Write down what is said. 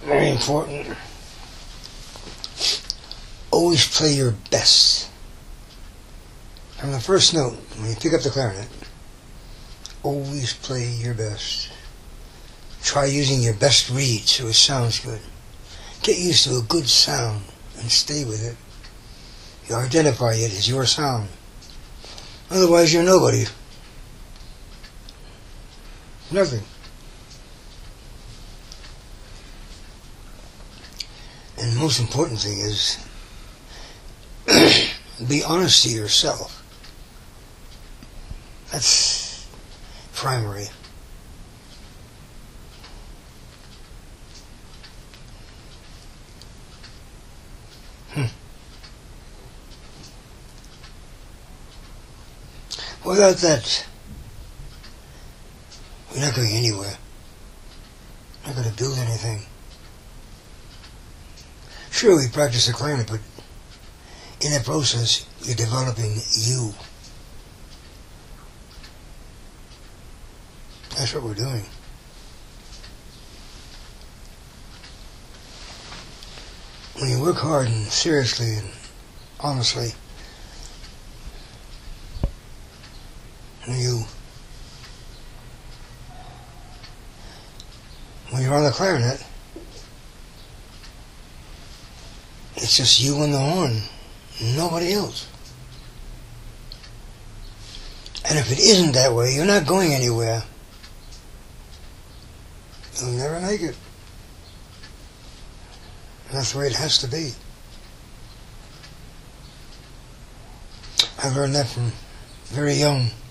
Very important. Always play your best. From the first note, when you pick up the clarinet, always play your best. Try using your best reed so it sounds good. Get used to a good sound and stay with it. You identify it as your sound. Otherwise, you're nobody. Nothing. And the most important thing is be honest to yourself. That's primary. Without that, we're not going anywhere. We're not going to build anything. Sure, we practice the clarinet, but in that process, you're developing you. That's what we're doing. When you work hard and seriously and honestly, when you're on the clarinet, it's just you and the horn, nobody else. And if it isn't that way, you're not going anywhere. You'll never make it. And that's the way it has to be. I learned that from very young.